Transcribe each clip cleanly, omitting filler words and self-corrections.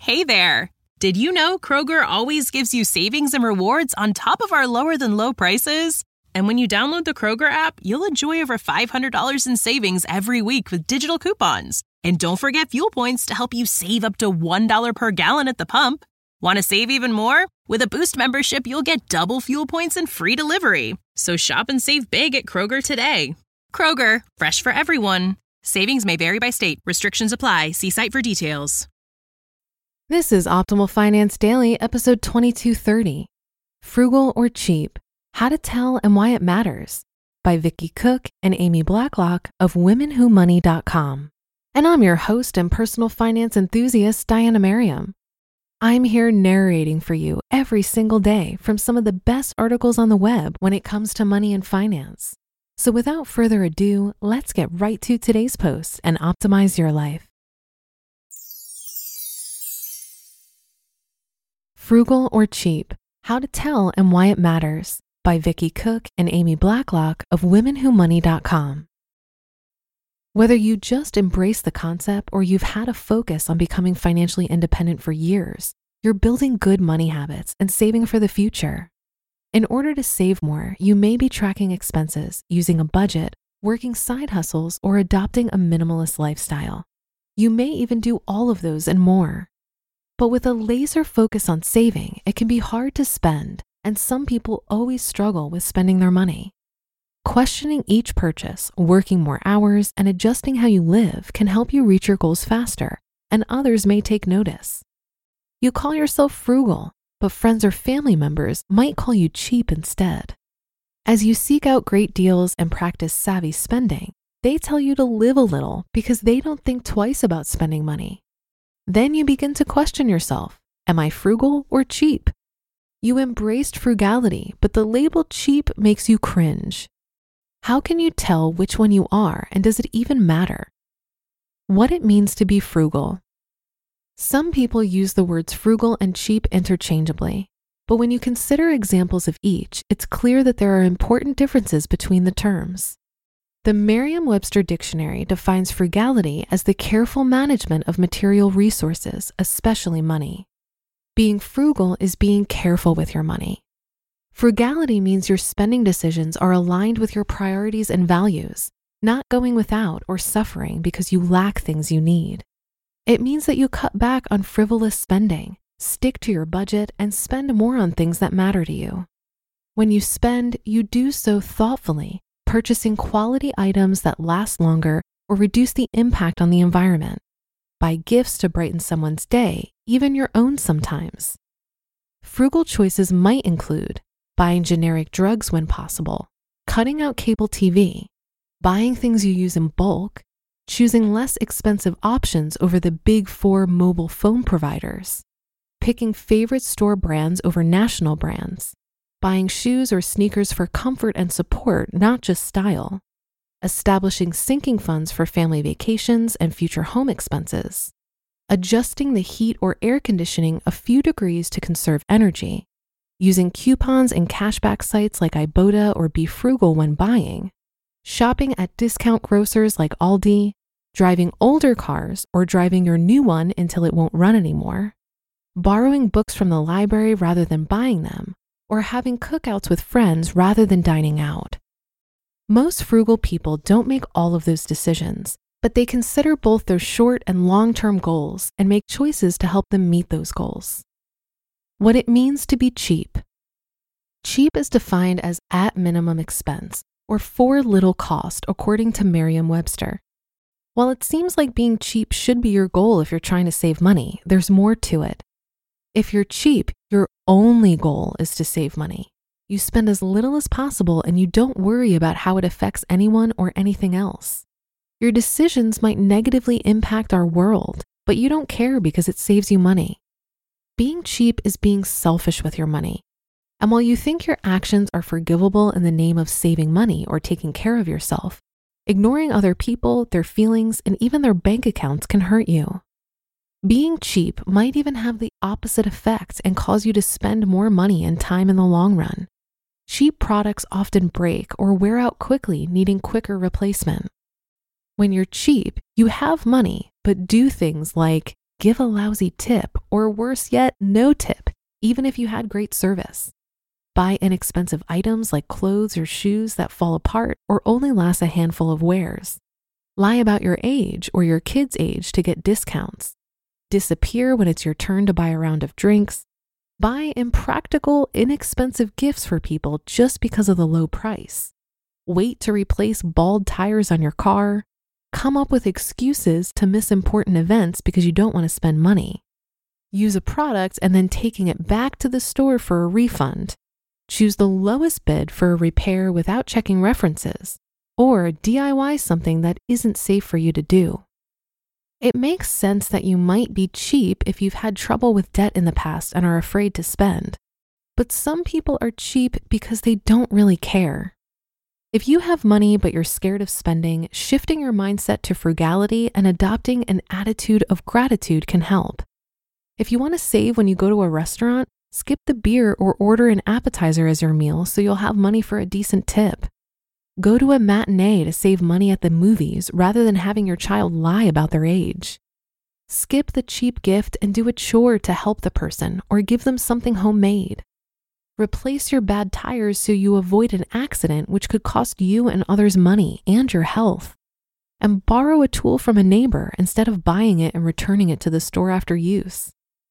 Hey there! Did you know Kroger always gives you savings and rewards on top of our lower-than-low prices? And when you download the Kroger app, you'll enjoy over $500 in savings every week with digital coupons. And don't forget fuel points to help you save up to $1 per gallon at the pump. Want to save even more? With a Boost membership, you'll get double fuel points and free delivery. So shop and save big at Kroger today. Kroger, fresh for everyone. Savings may vary by state. Restrictions apply. See site for details. This is Optimal Finance Daily, episode 2230. Frugal or Cheap? How to Tell and Why It Matters by Vicki Cook and Amy Blacklock of WomenWhoMoney.com. And I'm your host and personal finance enthusiast, Diana Merriam. I'm here narrating for you every single day from some of the best articles on the web when it comes to money and finance. So without further ado, let's get right to today's post and optimize your life. Frugal or Cheap? How to Tell and Why It Matters by Vicki Cook and Amy Blacklock of WomenWhoMoney.com. Whether you just embrace the concept or you've had a focus on becoming financially independent for years, you're building good money habits and saving for the future. In order to save more, you may be tracking expenses, using a budget, working side hustles, or adopting a minimalist lifestyle. You may even do all of those and more. But with a laser focus on saving, it can be hard to spend, and some people always struggle with spending their money. Questioning each purchase, working more hours, and adjusting how you live can help you reach your goals faster, and others may take notice. You call yourself frugal, but friends or family members might call you cheap instead. As you seek out great deals and practice savvy spending, they tell you to live a little because they don't think twice about spending money. Then you begin to question yourself, am I frugal or cheap? You embraced frugality, but the label cheap makes you cringe. How can you tell which one you are, and does it even matter? What it means to be frugal. Some people use the words frugal and cheap interchangeably, but when you consider examples of each, it's clear that there are important differences between the terms. The Merriam-Webster Dictionary defines frugality as the careful management of material resources, especially money. Being frugal is being careful with your money. Frugality means your spending decisions are aligned with your priorities and values, not going without or suffering because you lack things you need. It means that you cut back on frivolous spending, stick to your budget, and spend more on things that matter to you. When you spend, you do so thoughtfully, purchasing quality items that last longer or reduce the impact on the environment. Buy gifts to brighten someone's day, even your own sometimes. Frugal choices might include buying generic drugs when possible, cutting out cable TV, buying things you use in bulk, choosing less expensive options over the big four mobile phone providers, picking favorite store brands over national brands, buying shoes or sneakers for comfort and support, not just style, establishing sinking funds for family vacations and future home expenses, adjusting the heat or air conditioning a few degrees to conserve energy, using coupons and cashback sites like Ibotta or Be Frugal when buying, shopping at discount grocers like Aldi, driving older cars or driving your new one until it won't run anymore, borrowing books from the library rather than buying them, or having cookouts with friends rather than dining out. Most frugal people don't make all of those decisions, but they consider both their short and long-term goals and make choices to help them meet those goals. What it means to be cheap. Cheap is defined as at minimum expense, or for little cost, according to Merriam-Webster. While it seems like being cheap should be your goal if you're trying to save money, there's more to it. If you're cheap, your only goal is to save money. You spend as little as possible and you don't worry about how it affects anyone or anything else. Your decisions might negatively impact our world, but you don't care because it saves you money. Being cheap is being selfish with your money. And while you think your actions are forgivable in the name of saving money or taking care of yourself, ignoring other people, their feelings, and even their bank accounts can hurt you. Being cheap might even have the opposite effect and cause you to spend more money and time in the long run. Cheap products often break or wear out quickly, needing quicker replacement. When you're cheap, you have money, but do things like give a lousy tip, or worse yet, no tip, even if you had great service. Buy inexpensive items like clothes or shoes that fall apart or only last a handful of wears. Lie about your age or your kid's age to get discounts. Disappear when it's your turn to buy a round of drinks. Buy impractical, inexpensive gifts for people just because of the low price. Wait to replace bald tires on your car. Come up with excuses to miss important events because you don't want to spend money. Use a product and then taking it back to the store for a refund. Choose the lowest bid for a repair without checking references, or DIY something that isn't safe for you to do. It makes sense that you might be cheap if you've had trouble with debt in the past and are afraid to spend, but some people are cheap because they don't really care. If you have money but you're scared of spending, shifting your mindset to frugality and adopting an attitude of gratitude can help. If you want to save when you go to a restaurant, skip the beer or order an appetizer as your meal so you'll have money for a decent tip. Go to a matinee to save money at the movies rather than having your child lie about their age. Skip the cheap gift and do a chore to help the person or give them something homemade. Replace your bad tires so you avoid an accident which could cost you and others money and your health. And borrow a tool from a neighbor instead of buying it and returning it to the store after use.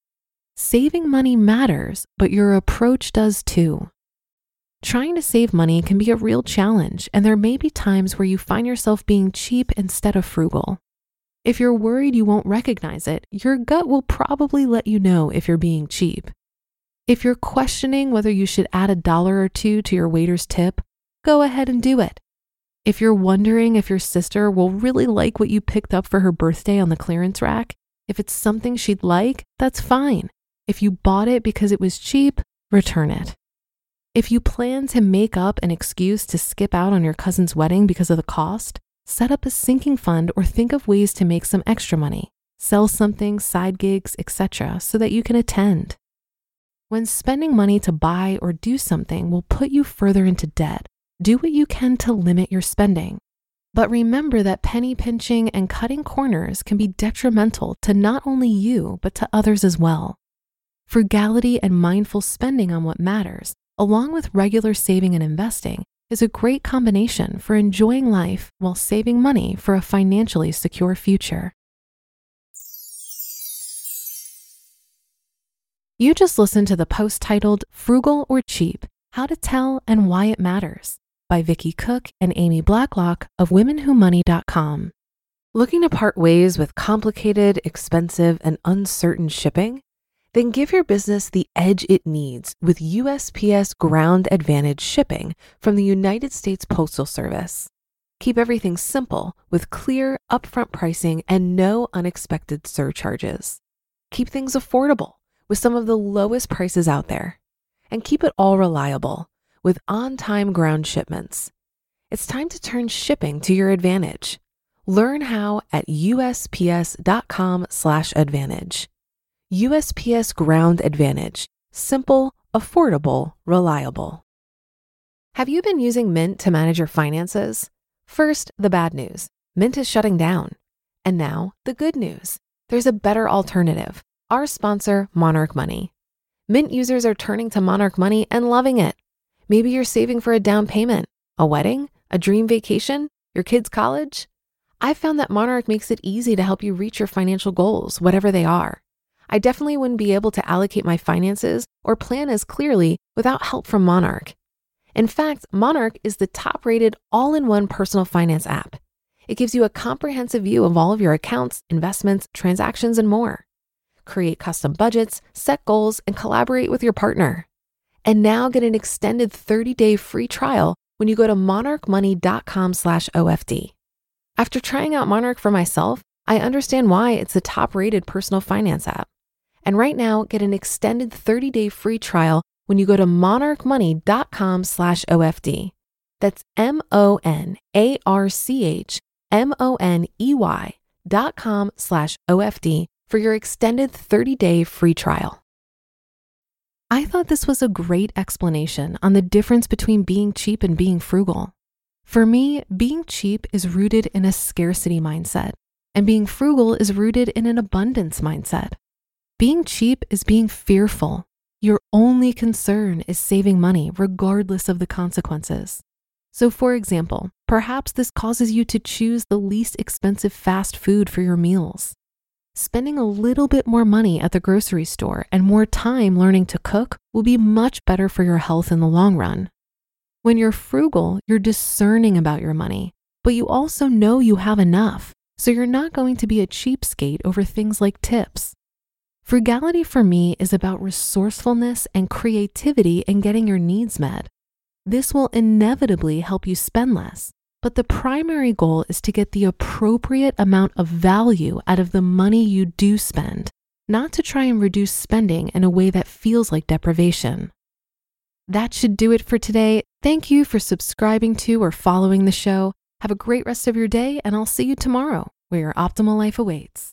Saving money matters, but your approach does too. Trying to save money can be a real challenge, and there may be times where you find yourself being cheap instead of frugal. If you're worried you won't recognize it, your gut will probably let you know if you're being cheap. If you're questioning whether you should add $1 or $2 to your waiter's tip, go ahead and do it. If you're wondering if your sister will really like what you picked up for her birthday on the clearance rack, if it's something she'd like, that's fine. If you bought it because it was cheap, return it. If you plan to make up an excuse to skip out on your cousin's wedding because of the cost, set up a sinking fund or think of ways to make some extra money. Sell something, side gigs, etc., so that you can attend. When spending money to buy or do something will put you further into debt, do what you can to limit your spending. But remember that penny pinching and cutting corners can be detrimental to not only you, but to others as well. Frugality and mindful spending on what matters, along with regular saving and investing, is a great combination for enjoying life while saving money for a financially secure future. You just listened to the post titled Frugal or Cheap, How to Tell and Why It Matters by Vicki Cook and Amy Blacklock of WomenWhoMoney.com. Looking to part ways with complicated, expensive, and uncertain shipping? Then give your business the edge it needs with USPS Ground Advantage shipping from the United States Postal Service. Keep everything simple with clear, upfront pricing and no unexpected surcharges. Keep things affordable with some of the lowest prices out there. And keep it all reliable with on-time ground shipments. It's time to turn shipping to your advantage. Learn how at USPS.com/advantage. USPS Ground Advantage. Simple, affordable, reliable. Have you been using Mint to manage your finances? First, the bad news. Mint is shutting down. And now, the good news. There's a better alternative. Our sponsor, Monarch Money. Mint users are turning to Monarch Money and loving it. Maybe you're saving for a down payment, a wedding, a dream vacation, your kid's college. I've found that Monarch makes it easy to help you reach your financial goals, whatever they are. I definitely wouldn't be able to allocate my finances or plan as clearly without help from Monarch. In fact, Monarch is the top-rated all-in-one personal finance app. It gives you a comprehensive view of all of your accounts, investments, transactions, and more. Create custom budgets, set goals, and collaborate with your partner. And now get an extended 30-day free trial when you go to monarchmoney.com/OFD. After trying out Monarch for myself, I understand why it's the top-rated personal finance app. And right now, get an extended 30-day free trial when you go to monarchmoney.com/OFD. That's monarchmoney.com/OFD for your extended 30-day free trial. I thought this was a great explanation on the difference between being cheap and being frugal. For me, being cheap is rooted in a scarcity mindset. And being frugal is rooted in an abundance mindset. Being cheap is being fearful. Your only concern is saving money regardless of the consequences. So for example, perhaps this causes you to choose the least expensive fast food for your meals. Spending a little bit more money at the grocery store and more time learning to cook will be much better for your health in the long run. When you're frugal, you're discerning about your money, but you also know you have enough, so you're not going to be a cheapskate over things like tips. Frugality for me is about resourcefulness and creativity in getting your needs met. This will inevitably help you spend less, but the primary goal is to get the appropriate amount of value out of the money you do spend, not to try and reduce spending in a way that feels like deprivation. That should do it for today. Thank you for subscribing to or following the show. Have a great rest of your day, and I'll see you tomorrow where your optimal life awaits.